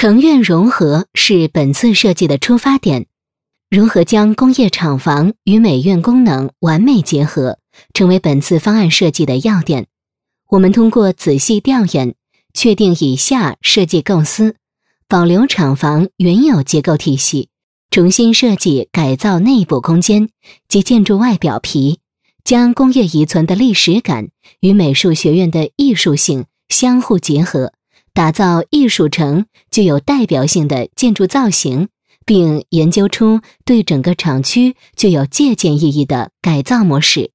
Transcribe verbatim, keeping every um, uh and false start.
城院融合是本次设计的出发点，如何将工业厂房与美院功能完美结合，成为本次方案设计的要点。我们通过仔细调研，确定以下设计构思：保留厂房原有结构体系，重新设计改造内部空间及建筑外表皮，将工业遗存的历史感与美术学院的艺术性相互结合，打造艺术城具有代表性的建筑造型，并研究出对整个厂区具有借鉴意义的改造模式。